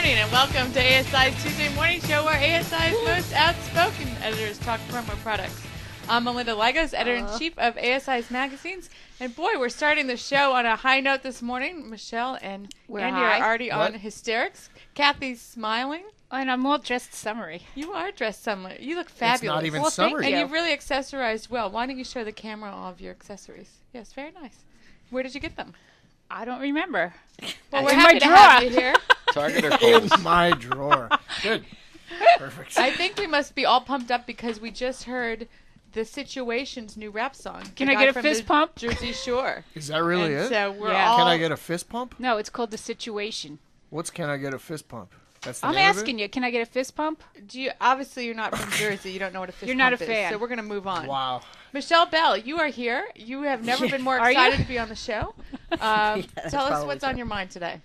morning and welcome to ASI's Tuesday Morning Show, where ASI's most outspoken editors talk promo products. I'm Melinda Lagos, editor-in-chief of ASI's magazines. And boy, we're starting the show on a high note this morning. Michelle and Andy are already on hysterics. Kathy's smiling. And I'm all dressed summery. You are dressed summery. You look fabulous. It's not even summery. And you've really accessorized well. Why don't you show the camera all of your accessories? Yes, very nice. Where did you get them? I don't remember. Well, we're in happy my to drawer. have you here. Target or Kohl's? In my drawer. Good. Perfect. I think we must be all pumped up because we just heard The Situation's new rap song. Can I get a fist pump? Jersey Shore. Is that really And it? so we're Yeah. all... Can I get a fist pump? No, it's called The Situation. What's Can I Get a Fist Pump? That's the I'm name of asking it? you, can I get a fist pump? Obviously, you're not from Jersey. You don't know what a fist You're not pump a fan. is. So we're going to move on. Wow. Michelle Bell, you are here. You have never been more Are you? excited to be on the show. Tell us what's on your mind today.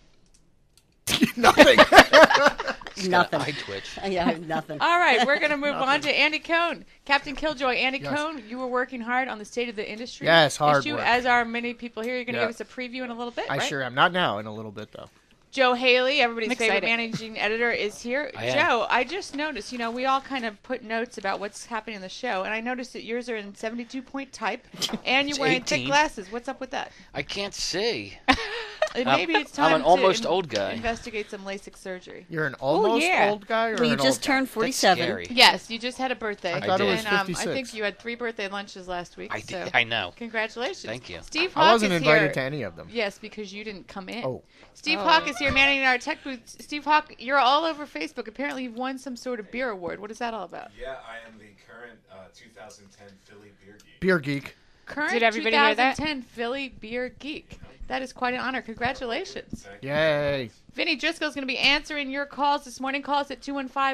Nothing. Nothing. Eye twitch. Yeah, I have nothing. All right, we're going to move on to Andy Cohn. Captain Killjoy, Andy Yes. Cohn, you were working hard on the State of the Industry Yes, hard issue, work. as are many people here. You're going to Yeah. give us a preview in a little bit, I right? sure am. Not now, in a little bit, though. Joe Haley, everybody's I'm favorite excited. managing editor, is here. I am. Joe, I just noticed, we all kind of put notes about what's happening in the show, and I noticed that yours are in 72-point type, and you're It's wearing thick 18. glasses. What's up with that? I can't see. Maybe it's time I'm an almost to old guy. investigate some LASIK surgery. You're an almost yeah. old guy or Well, you an just old turned That's 47. scary. Yes, you just had a birthday. I thought it was and, I 56. think you had 3 birthday lunches last week. so I know. Congratulations. Thank you. Steve guy? Hawk I wasn't is invited here. to any of them. Yes, because you didn't come in. Oh. Steve Hawk is here managing our tech booth. Steve Hawk, you're all over Facebook. Apparently you've won some sort of beer award. What is that all about? Yeah, I am the current 2010 Philly Beer Geek. Beer geek. Current Did everybody hear that? 2010 Philly Beer Geek. That is quite an honor. Congratulations. Yay. Vinny Driscoll's going to be answering your calls this morning. Call us at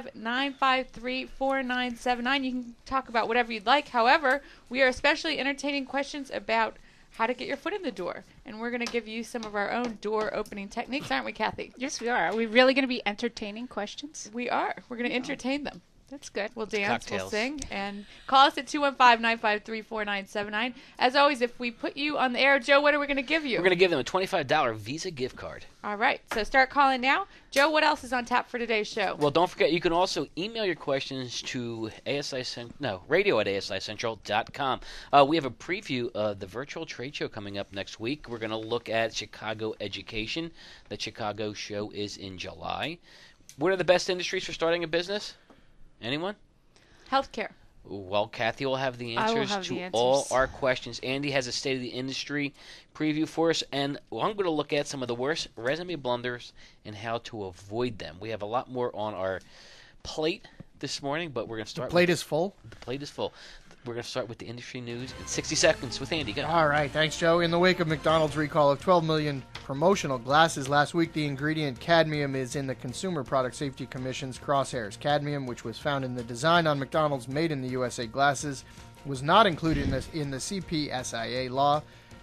215-953-4979. You can talk about whatever you'd like. However, we are especially entertaining questions about how to get your foot in the door. And we're going to give you some of our own door opening techniques, aren't we, Kathy? Yes, we are. Are we really going to be entertaining questions? We are. We're going to entertain them. That's good. We'll dance, we'll Cocktails. sing, and call us at 215-953-4979. As always, if we put you on the air, Joe, what are we going to give you? We're going to give them a $25 Visa gift card. All right, so start calling now. Joe, what else is on tap for today's show? Well, don't forget, you can also email your questions to radio@asicentral.com. We have a preview of the virtual trade show coming up next week. We're going to look at Chicago education. The Chicago show is in July. What are the best industries for starting a business? Anyone? Healthcare. Well, Kathy will have the I will answers have to the answers. all our questions. Andy has a State of the Industry preview for us, and I'm going to look at some of the worst resume blunders and how to avoid them. We have a lot more on our plate this morning, but we're going to start. Plate is full. The plate is full. We're going to start with the industry news in 60 seconds with Andy. Go. All right, thanks, Joe. In the wake of McDonald's recall of 12 million promotional glasses last week, the ingredient cadmium is in the Consumer Product Safety Commission's crosshairs. Cadmium, which was found in the design on McDonald's Made in the USA glasses, was not included in the CPSIA law.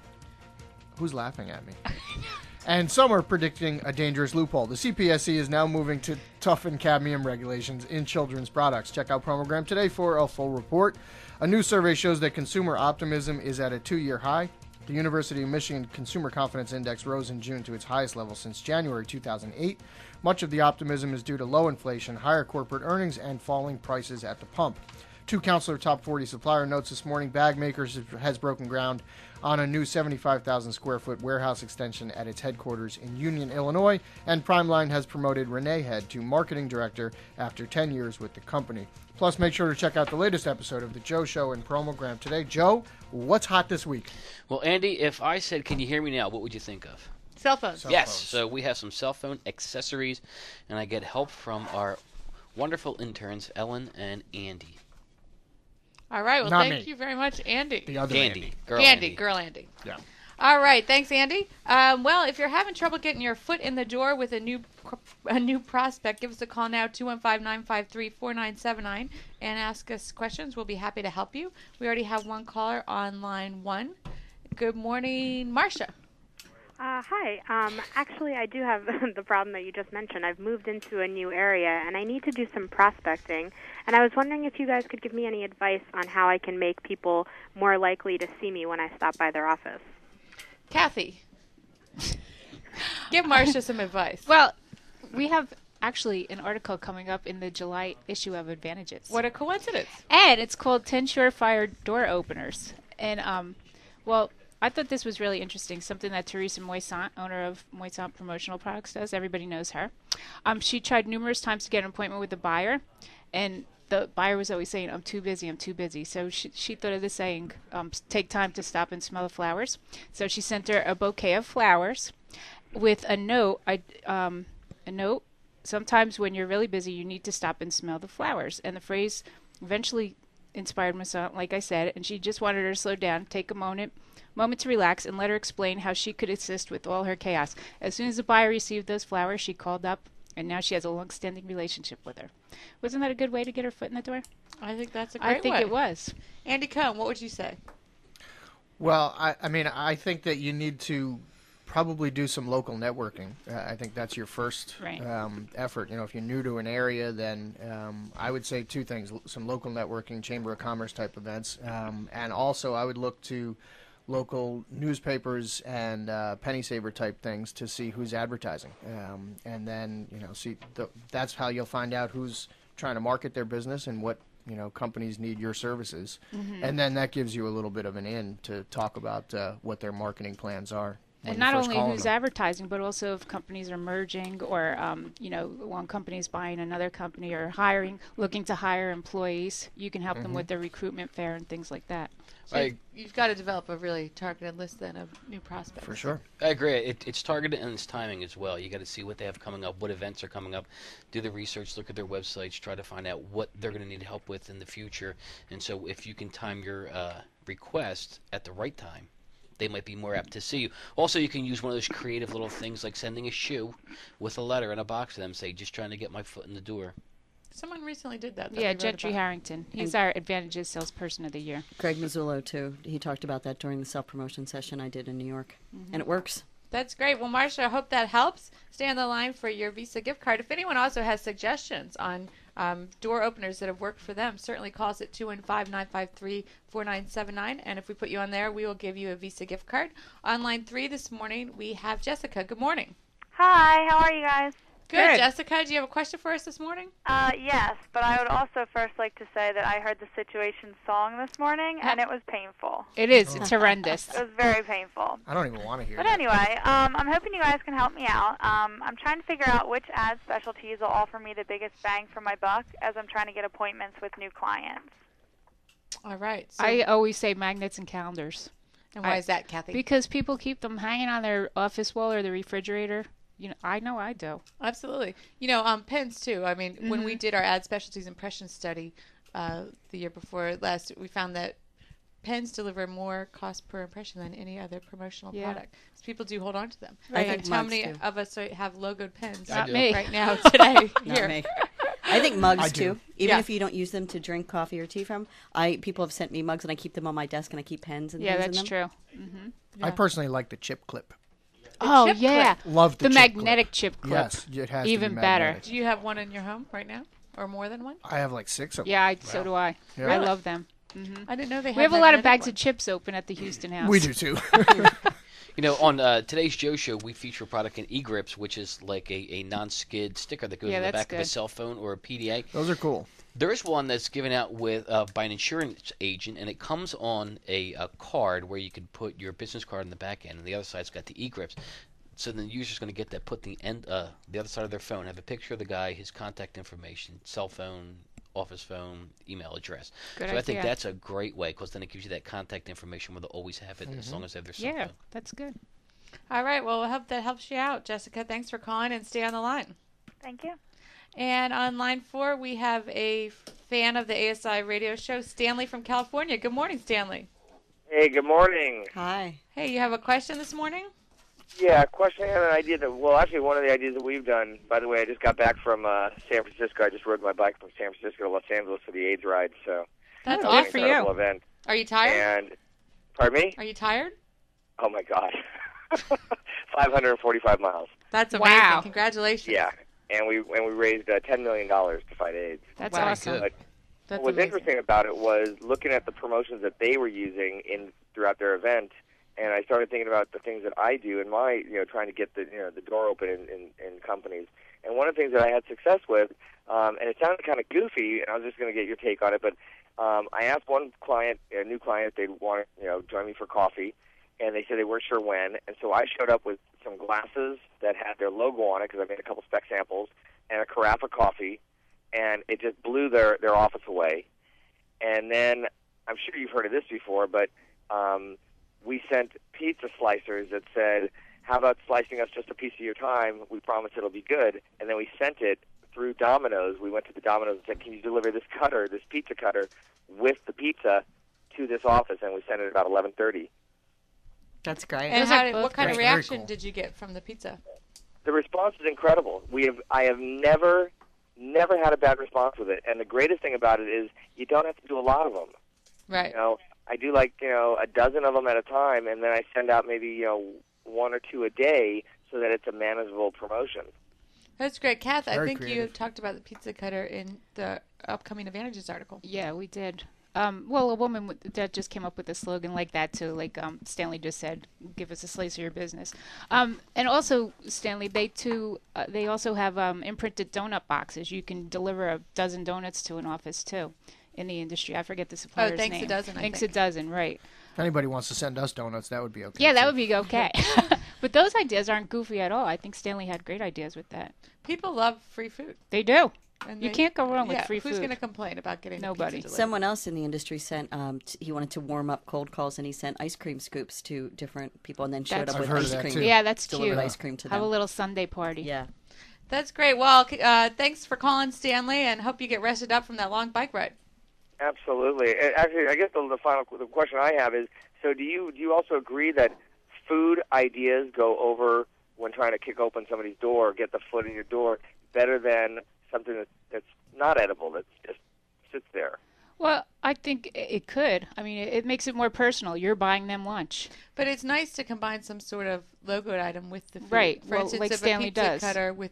Who's laughing at me? And some are predicting a dangerous loophole. The CPSC is now moving to toughen cadmium regulations in children's products. Check out Promogram today for a full report. A new survey shows that consumer optimism is at a 2-year high. The University of Michigan Consumer Confidence Index rose in June to its highest level since January 2008. Much of the optimism is due to low inflation, higher corporate earnings, and falling prices at the pump. 2 Counselor Top 40 supplier notes this morning. Bag Makers has broken ground on a new 75,000 square foot warehouse extension at its headquarters in Union, Illinois, and Primeline has promoted Renee Head to marketing director after 10 years with the company. Plus, make sure to check out the latest episode of The Joe Show and Promogram today. Joe, what's hot this week? Well, Andy, if I said, can you hear me now, what would you think of? Cell phones. Yes, so we have some cell phone accessories, and I get help from our wonderful interns, Ellen and Andy. All right, well, Not thank me. you very much, Andy. The other Andy. Girl Andy, Andy. girl Andy. Yeah. All right, thanks, Andy. Well, if you're having trouble getting your foot in the door with a new prospect, give us a call now, 215-953-4979, and ask us questions. We'll be happy to help you. We already have one caller on line 1. Good morning, Marcia. Hi. Actually, I do have the problem that you just mentioned. I've moved into a new area, and I need to do some prospecting. And I was wondering if you guys could give me any advice on how I can make people more likely to see me when I stop by their office. Kathy, give Marcia some advice. Well, we have actually an article coming up in the July issue of Advantages. What a coincidence. And it's called 10 Surefire Door Openers. And, well, I thought this was really interesting, something that Teresa Moisant, owner of Moisant Promotional Products, does. Everybody knows her. She tried numerous times to get an appointment with the buyer, and the buyer was always saying, I'm too busy, I'm too busy. So she thought of the saying, take time to stop and smell the flowers. So she sent her a bouquet of flowers with a note. A note, sometimes when you're really busy, you need to stop and smell the flowers. And the phrase eventually inspired Moisant, like I said, and she just wanted her to slow down, take a moment to relax, and let her explain how she could assist with all her chaos. As soon as the buyer received those flowers, she called up, and now she has a long-standing relationship with her. Wasn't that a good way to get her foot in the door? I think that's a great way. I think it was. Andy Cohn, what would you say? Well, I mean, I think that you need to probably do some local networking. I think that's your first effort. You know, if you're new to an area, then I would say two things: some local networking, Chamber of Commerce type events, and also I would look to local newspapers and penny saver type things to see who's advertising, and then that's how you'll find out who's trying to market their business and what companies need your services, and then that gives you a little bit of an in to talk about what their marketing plans are. And not only who's advertising, but also if companies are merging or, one company is buying another company or looking to hire employees, you can help them with their recruitment fair and things like that. So you've got to develop a really targeted list then of new prospects. For sure. I agree. It's targeted and it's timing as well. You got to see what they have coming up, what events are coming up, do the research, look at their websites, try to find out what they're going to need help with in the future. And so if you can time your request at the right time, they might be more apt to see you. Also, you can use one of those creative little things like sending a shoe with a letter in a box to them, say, just trying to get my foot in the door. Someone recently did that. Yeah, Gentry Harrington. He's our Advantages Salesperson of the Year. Greg Mazzullo, too. He talked about that during the self-promotion session I did in New York. And it works. That's great. Well, Marsha, I hope that helps. Stay on the line for your Visa gift card. If anyone also has suggestions on door openers that have worked for them, certainly call us at 215-953-4979. And if we put you on there, we will give you a Visa gift card. On line 3 this morning, we have Jessica. Good morning. Hi, how are you guys? Good. Jessica, do you have a question for us this morning? Yes, but I would also first like to say that I heard the Situation song this morning, and it was painful. It is. It's horrendous. It was very painful. I don't even want to hear But that. anyway, I'm hoping you guys can help me out. I'm trying to figure out which ad specialties will offer me the biggest bang for my buck as I'm trying to get appointments with new clients. All right. So I always say magnets and calendars. and why is that, Kathy? Because people keep them hanging on their office wall or the refrigerator. I know I do. Absolutely. Pens too. I mean, when we did our ad specialties impression study the year before last, we found that pens deliver more cost per impression than any other promotional product. So people do hold on to them. I think how mugs many do. of us have logoed pens Not me. right now today? Not Here. me. I think mugs I do. too. Even Yeah. if you don't use them to drink coffee or tea from, people have sent me mugs and I keep them on my desk and I keep pens and Yeah, things that's in them. true. I personally like the chip clip. Oh, chip yeah. Love the The chip magnetic chip clip. Yes, it has Even to be better. magnetic. Do you have one in your home right now, or more than one? I have like 6 of them. Yeah, so do I. Yeah. I love them. I didn't know they had. We have a lot of magnetic bags ones. of chips open at the Houston house. We do too. On today's Joe Show, we feature a product in eGrips, which is like a non-skid sticker that goes Yeah, in the that's back of a good. cell phone or a PDA. Those are cool. There is one that's given out by an insurance agent, and it comes on a card where you can put your business card in the back end, and the other side's got the eGrips. So then the user's going to get that, put the other side of their phone, have a picture of the guy, his contact information, cell phone, office phone, email address. Good so I think idea. that's a great way, because then it gives you that contact information where they'll always have it as long as they have their cell Yeah, phone. that's good. All right. Well, I hope that helps you out, Jessica. Thanks for calling, and stay on the line. Thank you. And on line 4, we have a fan of the ASI radio show, Stanley from California. Good morning, Stanley. Hey, good morning. Hi. Hey, you have a question this morning? Yeah, question. I had an idea actually one of the ideas that we've done, by the way, I just got back from San Francisco. I just rode my bike from San Francisco to Los Angeles for the AIDS ride, so That's that was awesome. an incredible event. Are you tired? And, pardon me? Are you tired? Oh, my God. 545 miles. That's amazing. Wow. Congratulations. Yeah, and we raised $10 million to fight AIDS. That's Wow. awesome. Good. That's What was amazing. interesting about it was looking at the promotions that they were using throughout their event, and I started thinking about the things that I do in my, trying to get the door open in companies. And one of the things that I had success with, and it sounded kind of goofy, and I was just going to get your take on it, but I asked one client, a new client, if they'd want to, join me for coffee, and they said they weren't sure when. And so I showed up with some glasses that had their logo on it, because I made a couple spec samples, and a carafe of coffee, and it just blew their office away. And then, I'm sure you've heard of this before, but we sent pizza slicers that said, how about slicing us just a piece of your time? We promise it'll be good. And then we sent it through Domino's. We went to the Domino's and said, can you deliver this pizza cutter, with the pizza to this office? And we sent it at about 11:30. That's great. And what kind of Very reaction cool. did you get from the pizza? The response is incredible. I have never had a bad response with it. And the greatest thing about it is you don't have to do a lot of them. Right. I do a dozen of them at a time, and then I send out maybe, one or two a day so that it's a manageable promotion. That's great. Kath, I Very think you creative. talked about the pizza cutter in the upcoming Advantages article. Yeah, we did. Well, a woman that just came up with a slogan like that too, like Stanley just said, "Give us a slice of your business." And also, Stanley, they also have imprinted donut boxes. You can deliver a dozen donuts to an office too, in the industry. I forget the supplier's name. Thanks a Dozen, I Thanks think. a Dozen, right? If anybody wants to send us donuts, that would be okay. Yeah, that too. would be okay. But those ideas aren't goofy at all. I think Stanley had great ideas with that. People love free food. They do. And You can't go wrong with yeah, free who's food. going to complain about getting the Nobody. pizza delivered? Someone else in the industry sent, he wanted to warm up cold calls, and he sent ice cream scoops to different people and then showed That's up with I've heard of ice that, cream. too. Yeah, that's Delivered cute. ice cream to Have them. a little Sunday party. Yeah. That's great. Well, thanks for calling, Stanley, and hope you get rested up from that long bike ride. Absolutely. And actually, I guess the question I have is, so do you also agree that food ideas go over when trying to kick open somebody's door or get the foot in your door better than something that's not edible, that just sits there? Well, I think it could. I mean, it makes it more personal. You're buying them lunch. But it's nice to combine some sort of logoed item with the food. Right. For Well, instance, like if Stanley a pizza does. cutter with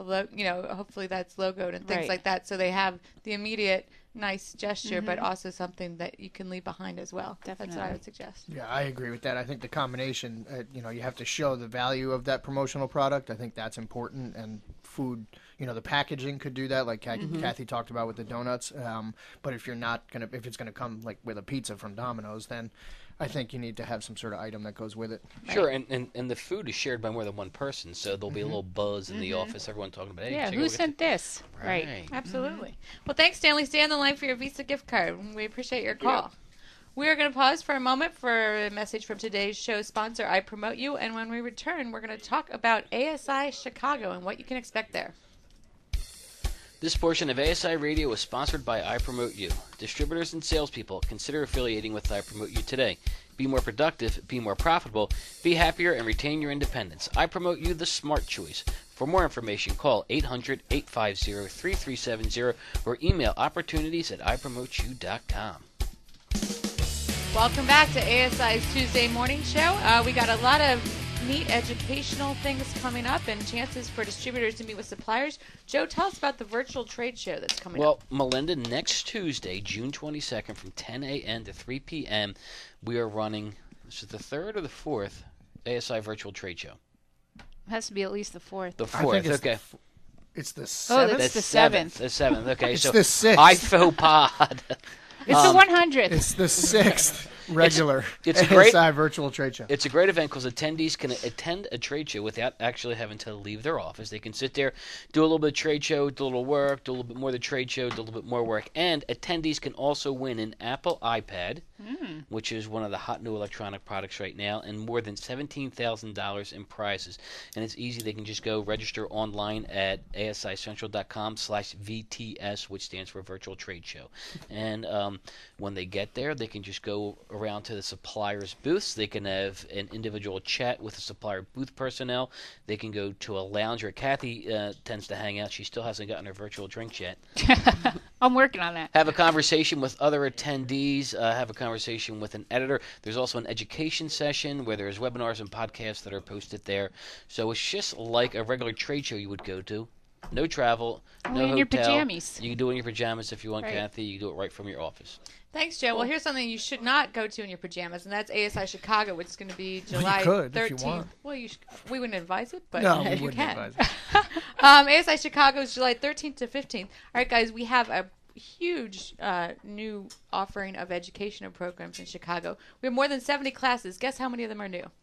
a hopefully that's logoed and things Right. like that, so they have the immediate nice gesture, but Mm-hmm. also something that you can leave behind as well. That's what I Definitely. would suggest. Yeah, I agree with that. I think the combination, you have to show the value of that promotional product. I think that's important. And food, the packaging could do that, like Kathy talked about with the donuts. But if it's gonna come like with a pizza from Domino's, then I think you need to have some sort of item that goes with it. Sure, and the food is shared by more than one person, so there'll be a little buzz in the office. Everyone talking about, hey, Yeah, check who out sent this? Right. Absolutely. Well, thanks, Stanley. Stay on the line for your Visa gift card. We appreciate your call. We are going to pause for a moment for a message from today's show sponsor, I Promote You. And when we return, we're going to talk about ASI Chicago and what you can expect there. This portion of ASI Radio is sponsored by I Promote You. Distributors and salespeople, consider affiliating with I Promote You today. Be more productive, be more profitable, be happier, and retain your independence. I Promote You, the smart choice. For more information, call 800-850-3370 or email opportunities@ipromoteyou.com. Welcome back to ASI's Tuesday Morning Show. We got a lot of neat educational things coming up and chances for distributors to meet with suppliers. Joe, tell us about the virtual trade show that's coming up. Well, Melinda, next Tuesday, June 22nd, from 10 a.m. to 3 p.m., we are running, this is the third or the fourth ASI virtual trade show? It has to be at least the fourth. The I think fourth, it's okay. It's the Oh, seventh. that's the seventh. The seventh, okay. It's so the sixth. I faux pod. It's the 100th. It's the sixth regular it's a great- ASI virtual trade show. It's a great event because attendees can attend a trade show without actually having to leave their office. They can sit there, do a little bit of trade show, do a little work, do a little bit more of the trade show, do a little bit more work. And attendees can also win an Apple iPad, which is one of the hot new electronic products right now, and more than $17,000 in prizes. And it's easy. They can just go register online at asicentral.com/VTS, which stands for Virtual Trade Show. And when they get there, they can just go around to the supplier's booths. They can have an individual chat with the supplier booth personnel. They can go to a lounge where Kathy tends to hang out. She still hasn't gotten her virtual drink yet. I'm working on that. Have a conversation with other attendees. Have a conversation with an editor. There's also an education session where there's webinars and podcasts that are posted there. So it's just like a regular trade show you would go to. No travel, no in your hotel. pajamas. You can do it in your pajamas if you want, Right. Kathy. You can do it right from your office. Thanks, Joe. Well, here's something you should not go to in your pajamas, and that's ASI Chicago, which is going to be July could, 13th. if you want. Well, we wouldn't advise it, but No, we you wouldn't can. advise it. ASI Chicago is July 13th to 15th. All right, guys, we have a huge new offering of educational programs in Chicago. We have more than 70 classes. Guess how many of them are new?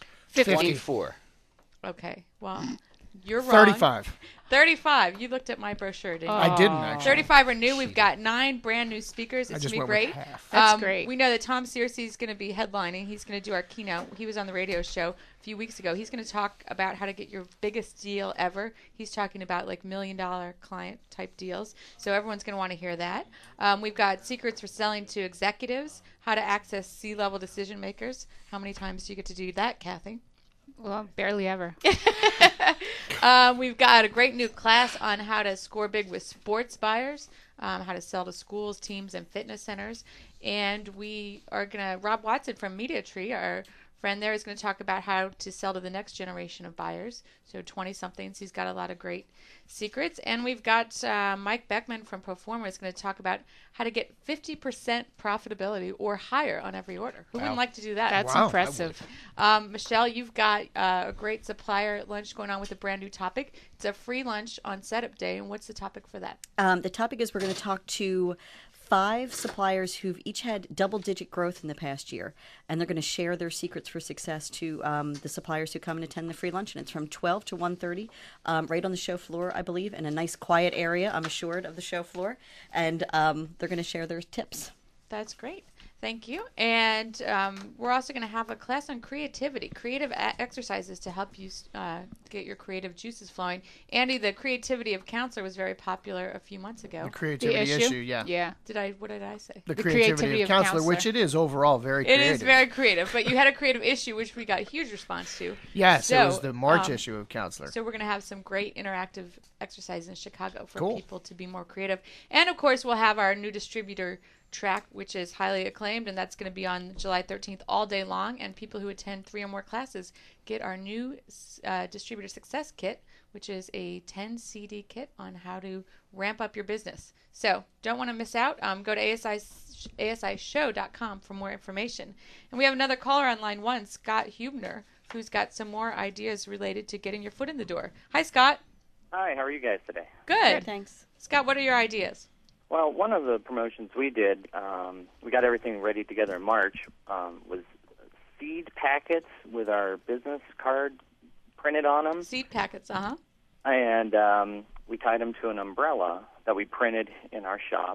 24. Okay, well, you're wrong. 35. 35. You looked at my brochure, didn't you? I didn't, actually. 35 are new. We've got 9 brand new speakers. I It's just going to be went great. with half. That's great. We know that Tom Searcy is going to be headlining. He's going to do our keynote. He was on the radio show a few weeks ago. He's going to talk about how to get your biggest deal ever. He's talking about like $1 million client type deals. So everyone's going to want to hear that. We've got secrets for selling to executives, how to access C-level decision makers. How many times do you get to do that, Kathy? Well, barely ever. We've got a great new class on how to score big with sports buyers, how to sell to schools, teams, and fitness centers. And we are going to, Rob Watson from MediaTree, our friend there, is going to talk about how to sell to the next generation of buyers. So 20-somethings. He's got a lot of great secrets. And we've got Mike Beckman from Proforma is going to talk about how to get 50% profitability or higher on every order. Who wouldn't like to do that? That's Wow, I impressive. Michelle, you've got a great supplier lunch going on with a brand new topic. It's a free lunch on setup day. And what's the topic for that? The topic is we're going to talk to 5 suppliers who've each had double-digit growth in the past year, and they're going to share their secrets for success to the suppliers who come and attend the free lunch. And it's from 12 to 1:30, right on the show floor, I believe, in a nice quiet area, I'm assured, of the show floor. And they're going to share their tips. That's great. Thank you. And we're also going to have a class on creativity, creative exercises to help you get your creative juices flowing. Andy, the creativity of counselor was very popular a few months ago. The creativity issue, yeah. Yeah. What did I say? The creativity of counselor, which it is overall very creative. It is very creative, but you had a creative issue, which we got a huge response to. Yes, So, it was the March issue of counselor. So we're going to have some great interactive exercises in Chicago for Cool. people to be more creative. And, of course, we'll have our new distributor track, which is highly acclaimed, and that's going to be on July 13th all day long. And people who attend 3 or more classes get our new distributor success kit, which is a 10 CD kit on how to ramp up your business. So don't want to miss out. Go to asishow.com for more information. And we have another caller on line 1, Scott Hubner, who's got some more ideas related to getting your foot in the door. Hi, Scott. Hi, how are you guys today? Good. Thanks. Scott, what are your ideas? Well, one of the promotions we did, we got everything ready together in March, was seed packets with our business card printed on them. Seed packets, uh-huh. And we tied them to an umbrella that we printed in our shop.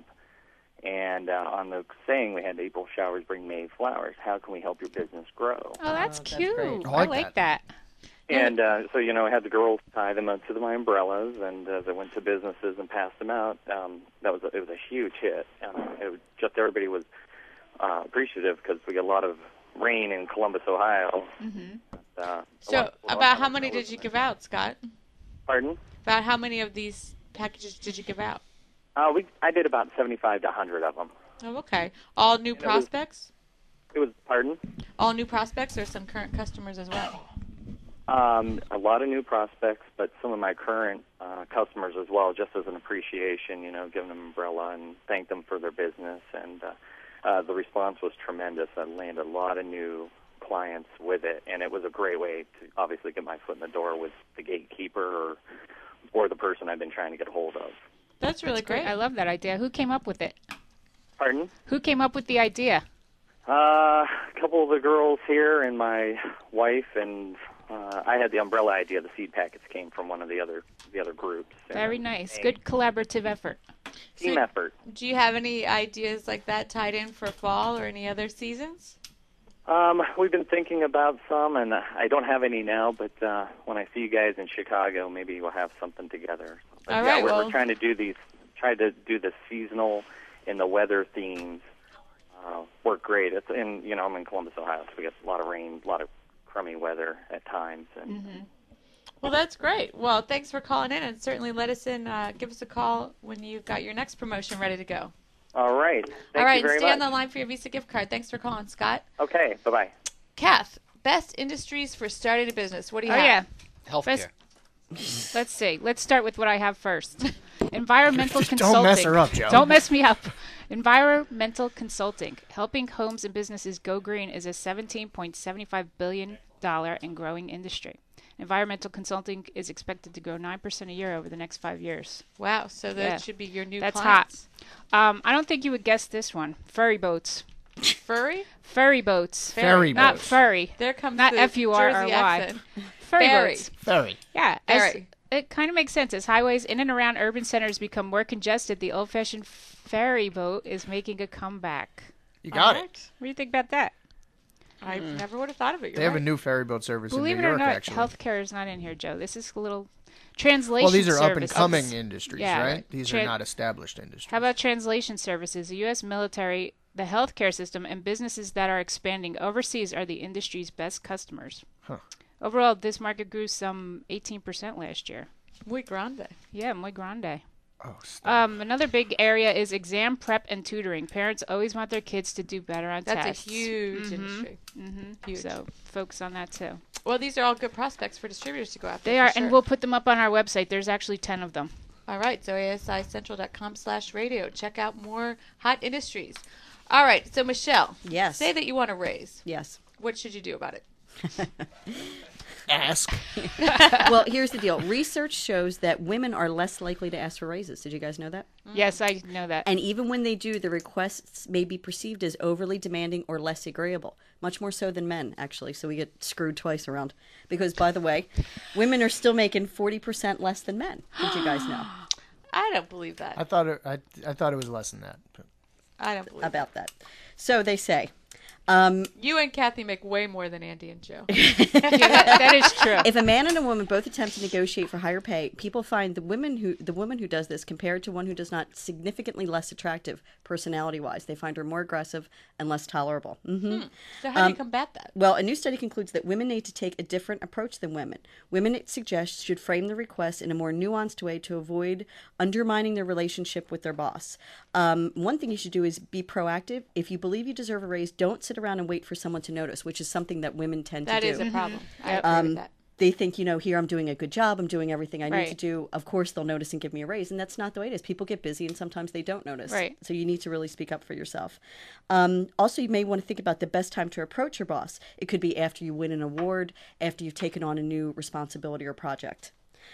And on the saying, we had April showers bring May flowers. How can we help your business grow? Oh, that's cute. great. I like that. And so, I had the girls tie them up to my umbrellas, and as I went to businesses and passed them out, it was a huge hit. It was just everybody was appreciative because we get a lot of rain in Columbus, Ohio. Mm-hmm. So, about how many did you give out, Scott? Pardon? About how many of these packages did you give out? I did about 75 to 100 of them. Oh, okay. All new prospects? It was pardon? All new prospects or some current customers as well? A lot of new prospects, but some of my current customers as well, just as an appreciation, giving them an umbrella and thank them for their business. And the response was tremendous. I landed a lot of new clients with it, and it was a great way to obviously get my foot in the door with the gatekeeper or the person I've been trying to get a hold of. That's really great. I love that idea. Who came up with it? Pardon? Who came up with the idea? A couple of the girls here and my wife, and I had the umbrella idea. The seed packets came from one of the other groups. Very nice. Good collaborative effort. Team effort. Do you have any ideas like that tied in for fall or any other seasons? We've been thinking about some, and I don't have any now, but when I see you guys in Chicago, maybe we'll have something together. But All right, we're trying to do the seasonal and the weather themes work great. It's I'm in Columbus, Ohio, so we get a lot of rain, a lot of crummy weather at times. And Well, that's great. Well, thanks for calling in, and certainly let us in. Give us a call when you've got your next promotion ready to go. All right. All right, Thank you very stay on much. the line for your Visa gift card. Thanks for calling, Scott. Okay, bye-bye. Kath, best industries for starting a business. What do you Oh, have? yeah. Healthcare. Let's see. Let's start with what I have first. Environmental Just consulting. don't mess her up, Joe. Don't mess me up. Environmental consulting. Helping homes and businesses go green is a $17.75 billion and growing industry. Environmental consulting is expected to grow 9% a year over the next 5 years. Wow, so that should be your new That's clients. hot. I don't think you would guess this one. Furry boats. Furry? Furry boats. Ferry Not boats. furry. There comes Not the F-U-R-R-Y. Jersey accent. Furry Ferry. boats. Ferry. Yeah. Ferry. It kind of makes sense. As highways in and around urban centers become more congested, the old-fashioned ferry boat is making a comeback. You got All it. right. What do you think about that? I never would have thought of it. You're They have right. a new ferry boat service Believe in New it or York, not, actually. healthcare is not in here, Joe. This is a little translation Well, these are up and services. coming industries, Yeah, right? These are not established industries. How about translation services? The U.S. military, the healthcare system, and businesses that are expanding overseas are the industry's best customers. Huh. Overall, this market grew some 18% last year. Muy grande. Yeah, muy grande. Oh, stop. Another big area is exam prep and tutoring. Parents always want their kids to do better on That's tests. a huge industry. Huge. So focus on that too. Well, these are all good prospects for distributors to go after. They for are, sure. and we'll put them up on our website. There's actually 10 of them. All right, so asicentral.com/radio. Check out more hot industries. All right, so Michelle. Yes. Say that you want to raise. Yes. What should you do about it? Ask. Well, here's the deal. Research shows that women are less likely to ask for raises. Did you guys know that? Yes, I know that. And even when they do, the requests may be perceived as overly demanding or less agreeable, much more so than men, actually. So we get screwed twice around. Because, by the way, women are still making 40% less than men. Did you guys know? I don't believe that. I thought it was less than that. But I don't believe About that. So they say. You and Kathy make way more than Andy and Joe. That is true. If a man and a woman both attempt to negotiate for higher pay, people find the woman who does this compared to one who does not significantly less attractive personality-wise. They find her more aggressive and less tolerable. So how do you combat that? Well, a new study concludes that women need to take a different approach than women. Women, it suggests, should frame the request in a more nuanced way to avoid undermining their relationship with their boss. One thing you should do is be proactive. If you believe you deserve a raise, don't sit around and wait for someone to notice, which is something that women tend That to do. is a problem. I agree with that. They think, here I'm doing a good job, I'm doing everything I need Right. to do. Of course, they'll notice and give me a raise, and that's not the way it is. People get busy, and sometimes they don't notice. Right. So you need to really speak up for yourself. Also, you may want to think about the best time to approach your boss. It could be after you win an award, after you've taken on a new responsibility or project.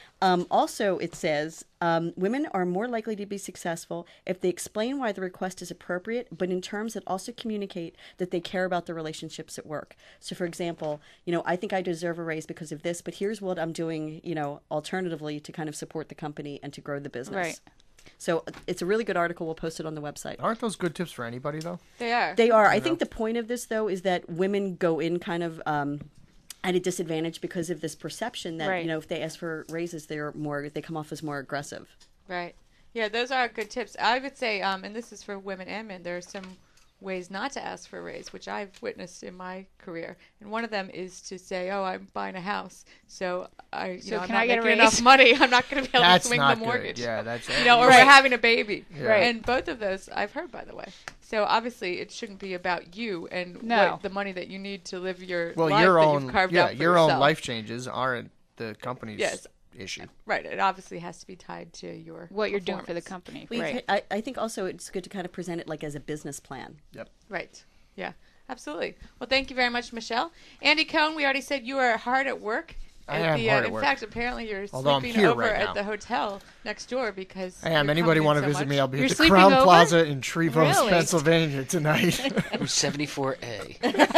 Also, it says women are more likely to be successful if they explain why the request is appropriate, but in terms that also communicate that they care about the relationships at work. So, for example, I think I deserve a raise because of this, but here's what I'm doing, alternatively to kind of support the company and to grow the business. Right. So it's a really good article. We'll post it on the website. aren't those good tips for anybody, though? They are. They are. I think the point of this, though, is that women go in kind of at a disadvantage because of this perception that, Right. if they ask for raises, they come off as more aggressive. Right. Yeah, those are good tips. I would say, and this is for women and men, there are some ways not to ask for a raise, which I've witnessed in my career. And one of them is to say, "Oh, I'm buying a house, so I'm can not I get a making raise?" enough money. I'm not going to be able That's to swing not the mortgage." good. Yeah, that's or Right. we're having a baby. Right. And both of those I've heard, by the way. So obviously, it shouldn't be about you and No. the money that you need to live your well, life your that own you've carved out for your yourself. own life changes aren't the company's Yes. issue. Right. It obviously has to be tied to your What you're doing for the performance. company. Well, Right. I think also it's good to kind of present it like as a business plan. Yep. Right. Yeah. Absolutely. Well, thank you very much, Michelle. Andy Cohn, we already said you are hard at work. I am hard at in work. fact, apparently you're Although I'm sleeping here over right at now. the hotel next door because I am. you're Anybody coming want in to so visit much. me? I'll be You're at the sleeping Crown over? Plaza in Trevose, Really? Pennsylvania tonight. Room 74A.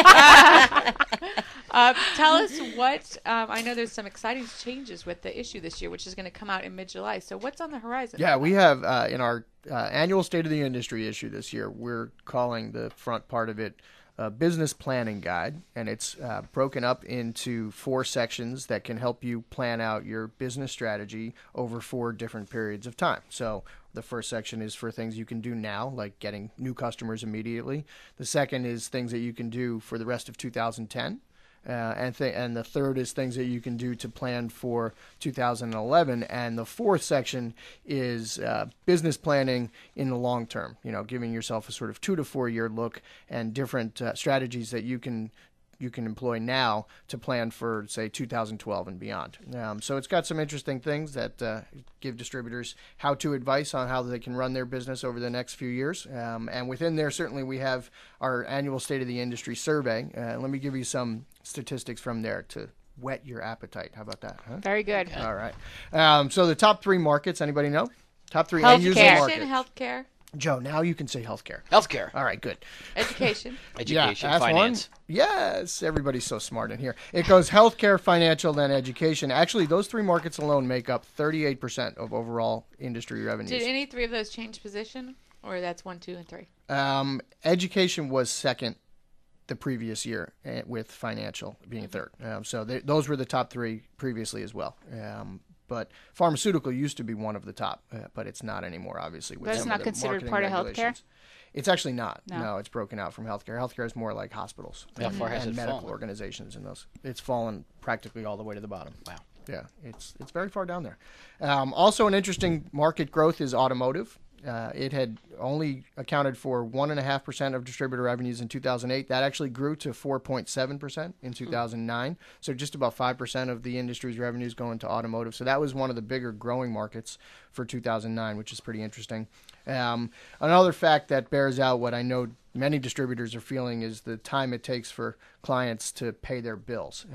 Tell us what, I know there's some exciting changes with the issue this year, which is going to come out in mid-July. So what's on the horizon? Yeah, we have in our annual State of the Industry issue this year, we're calling the front part of it Business Planning Guide, and it's broken up into 4 sections that can help you plan out your business strategy over 4 different periods of time. So the first section is for things you can do now, like getting new customers immediately. The second is things that you can do for the rest of 2010. And the third is things that you can do to plan for 2011. And the fourth section is business planning in the long term, giving yourself a sort of 2 to 4 year look and different strategies that you can you can employ now to plan for, say, 2012 and beyond. So it's got some interesting things that give distributors how-to advice on how they can run their business over the next few years. And within there, certainly, we have our annual State of the Industry survey. Let me give you some statistics from there to whet your appetite. How about that? Huh? Very good. Okay. All right. So the top 3 markets, anybody know? Top 3 end-user markets. Healthcare. Joe, now you can say healthcare. Healthcare. All right, good. Education. Education. Yeah, Finance. Yes, everybody's so smart in here. It goes healthcare, financial, then education. Actually, those 3 markets alone make up 38% of overall industry revenues. Did any 3 of those change position, or that's 1, 2, and 3? Education was second the previous year, with financial being third. So those were the top 3 previously as well. But pharmaceutical used to be one of the top, but it's not anymore, obviously. With That's some not of the considered marketing part of regulations. healthcare? It's actually not. No. No, it's broken out from healthcare. Healthcare is more like hospitals How far has and it medical fallen? organizations and those. It's fallen practically all the way to the bottom. Wow. Yeah, it's very far down there. Also, an interesting market growth is automotive. It had only accounted for 1.5% of distributor revenues in 2008. That actually grew to 4.7% in 2009. So just about 5% of the industry's revenues go into automotive. So that was one of the bigger growing markets for 2009, which is pretty interesting. Another fact that bears out what I know many distributors are feeling is the time it takes for clients to pay their bills.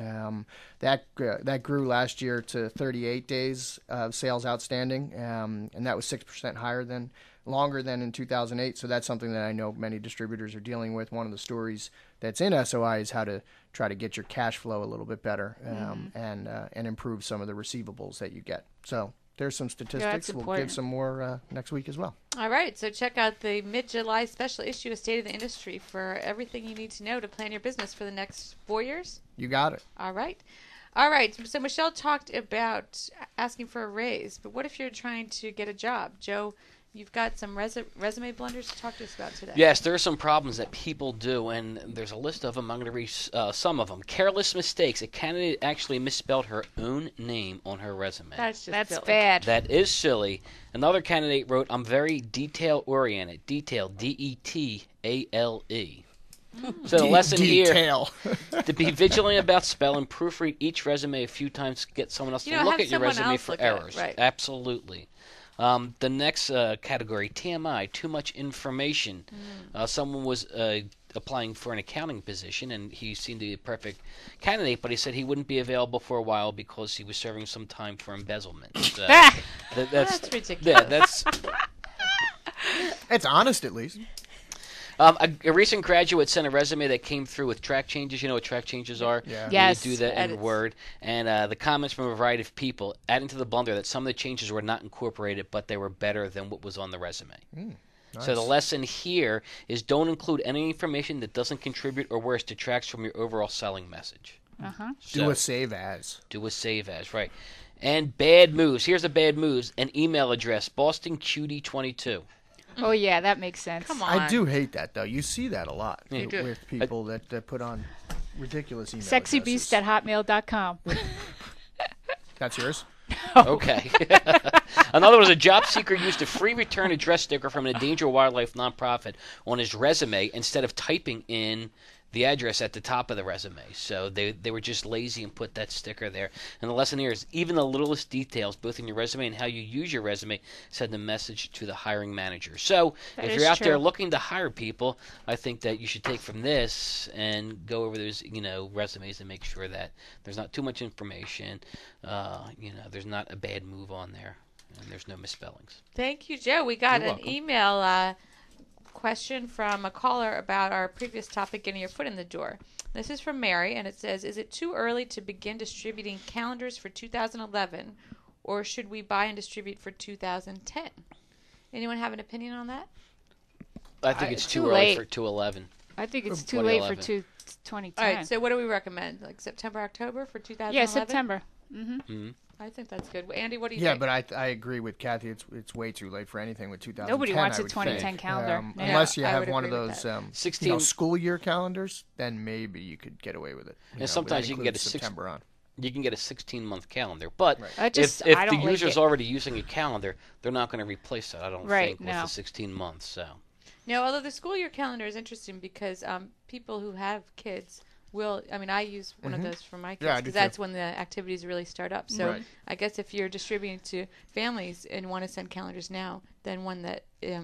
That grew last year to 38 days of sales outstanding, and that was 6% longer than in 2008. So that's something that I know many distributors are dealing with. One of the stories that's in SOI is how to try to get your cash flow a little bit better and improve some of the receivables that you get. So there's some statistics. We'll give some more next week as well. All right, so check out the mid-July special issue of State of the Industry for everything you need to know to plan your business for the next 4 years. You got it. All right. All right, so Michelle talked about asking for a raise, but what if you're trying to get a job? Joe, you've got some resume blunders to talk to us about today. Yes, there are some problems that people do, and there's a list of them. I'm going to read some of them. Careless mistakes. A candidate actually misspelled her own name on her resume. That's silly. Bad. That is silly. Another candidate wrote, "I'm very detail-oriented." Detail, D-E-T-A-L-E. So the lesson Detail. here, to be vigilant about spelling, proofread each resume a few times, get someone else to look have at your someone resume else for look at it, errors. right. Absolutely. The next category, TMI, too much information. Someone was applying for an accounting position, and he seemed to be a perfect candidate, but he said he wouldn't be available for a while because he was serving some time for embezzlement. That's ridiculous. Yeah, that's... It's honest, at least. A recent graduate sent a resume that came through with track changes. You know what track changes are? Yeah. Yes. You do that in Edits. Word. And the comments from a variety of people adding to the blunder that some of the changes were not incorporated, but they were better than what was on the resume. So the lesson here is don't include any information that doesn't contribute or worse detracts from your overall selling message. Do a save as. Do a save as, right. And bad moves. Here's a bad moves. An email address, BostonCutie22. Oh, yeah, that makes sense. Come on. I do hate that, though. You see that a lot You do. with people that put on ridiculous email Sexybeast at hotmail.com. That's yours? Okay. Another was a job seeker used a free return address sticker from an endangered wildlife nonprofit on his resume instead of typing in the address at the top of the resume. So they were just lazy and put that sticker there. And the lesson here is even the littlest details, both in your resume and how you use your resume, send a message to the hiring manager. So That if is you're out there true. looking to hire people, I think that you should take from this and go over those resumes and make sure that there's not too much information. There's not a bad move on there, and there's no misspellings. Thank you, Joe. We got You're an welcome. email question from a caller about our previous topic, getting your foot in the door. This is from Mary, and it says, is it too early to begin distributing calendars for 2011, or should we buy and distribute for 2010? Anyone have an opinion on that? I think it's too too early late. for 211. I think it's too late for 2011. 2010. All right, so what do we recommend? Like September, October for 2011? Yeah, September. Mm-hmm. I think that's good. Andy, what do you Yeah, think? but I agree with Kathy. It's way too late for anything with 2010. Nobody wants I a would 2010 think. calendar. Yeah, Unless you I have would one of agree with those 16 school year calendars, then maybe you could get away with it. And sometimes that you can get a includes September on. You can get a 16-month calendar, but Right. I just- if I the don't like user's it. already using a calendar, they're not going to replace that. I don't Right, think with no. the 16 months. So No, although the school year calendar is interesting because people who have kids I use one of those for my kids Yeah, I do because too. that's when the activities really start up. So Right. I guess if you're distributing to families and want to send calendars now, then one that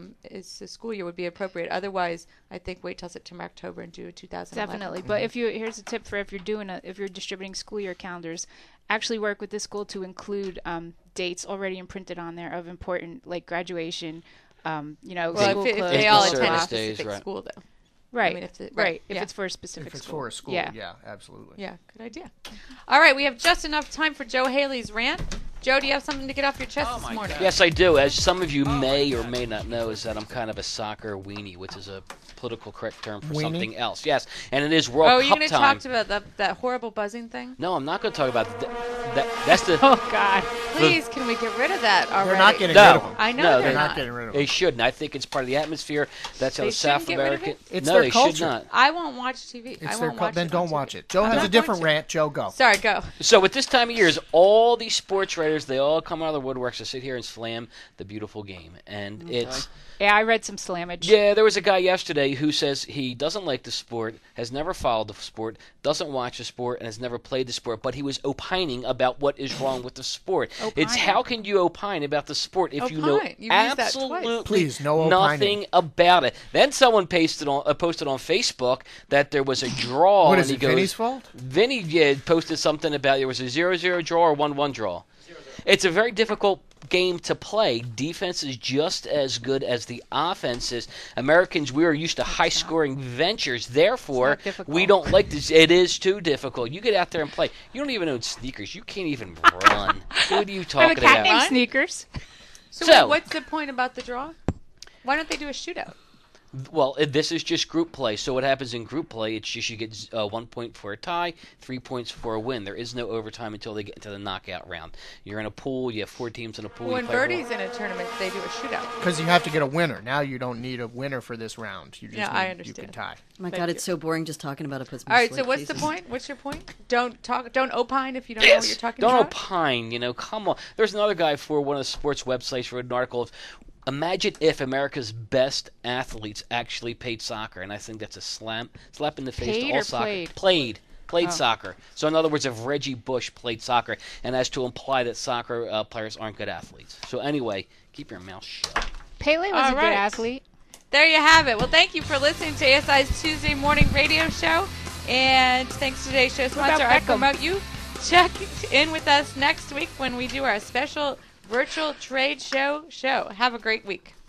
is the school year would be appropriate. Otherwise, I think wait till September, October, and do a 2011. Definitely. But here's a tip for if you're distributing school year calendars, actually work with the school to include dates already imprinted on there of important, like graduation, Well, school if clothes, they all blah, blah, attend a blah. specific right. school, though. Right. I mean, if If yeah. it's for a specific If it's school. for a school, Yeah. yeah, absolutely. Yeah, good idea. All right, we have just enough time for Joe Haley's rant. Joe, do you have something to get off your chest this morning? Yes, I do. As some of you may or may not know, is that I'm kind of a soccer weenie, which is a political correct term for Weenie? something else. Yes, and it is World Oh, Cup you're going to time. talk about that horrible buzzing thing? No, I'm not going to talk about that. That's the. Oh, God. Please, can we get rid of that already? They're not getting No. rid of them. I know No, they're They're not not. getting rid of They them. shouldn't. I think it's part of the atmosphere. That's how They the South shouldn't get rid of American. it? It's no, their they culture. should not. I won't watch TV. It's I their won't watch then it don't on watch TV. it. Joe I'm has a not different going to. rant. Joe, go. Sorry, go. So at this time of year, all these sports writers, they all come out of the woodworks to sit here and slam the beautiful game, and it's. Yeah, I read some slammage. Yeah, there was a guy yesterday who says he doesn't like the sport, has never followed the sport, doesn't watch the sport, and has never played the sport, but he was opining about what is wrong with the sport. It's how can you opine about the sport if you know Opine. You've used that twice. absolutely Please, no opining. nothing about it? Then someone posted on Facebook that there was a draw. What and is he it, goes, Vinny's fault? Vinny posted something about there was a 0-0 draw or 1-1 draw. It's a very difficult game to play. Defense is just as good as the offenses. Americans, we are used to high-scoring ventures. Therefore, we don't like this. It is too difficult. You get out there and play. You don't even own sneakers. You can't even run. What are you I have talking a cat about? named Run? Sneakers. So, So- what's the point about the draw? Why don't they do a shootout? Well, this is just group play. So what happens in group play, it's just you get 1 point for a tie, 3 points for a win. There is no overtime until they get into the knockout round. You're in a pool. You have 4 teams in a pool. When you play Birdie's in a tournament, they do a shootout. Because you have to get a winner. Now you don't need a winner for this round. You just Yeah, need, I You understand. can tie. Oh my Thank God, you. it's so boring just talking about it. Puts me All to right, so sleep. what's the Jesus. point? What's your point? Don't opine if you don't know what you're talking Don't about. opine. Come on. There's another guy for one of the sports websites wrote an article of, imagine if America's best athletes actually played soccer, and I think that's a slap in the face Paid to all or soccer. played? Played Oh. soccer. So in other words, if Reggie Bush played soccer, and as to imply that soccer players aren't good athletes. So anyway, keep your mouth shut. Pele was All a right. good athlete. There you have it. Well, thank you for listening to ASI's Tuesday morning radio show. And thanks to today's show about sponsor, I Beckham? Promote You. Check in with us next week when we do our special virtual trade show. Have a great week.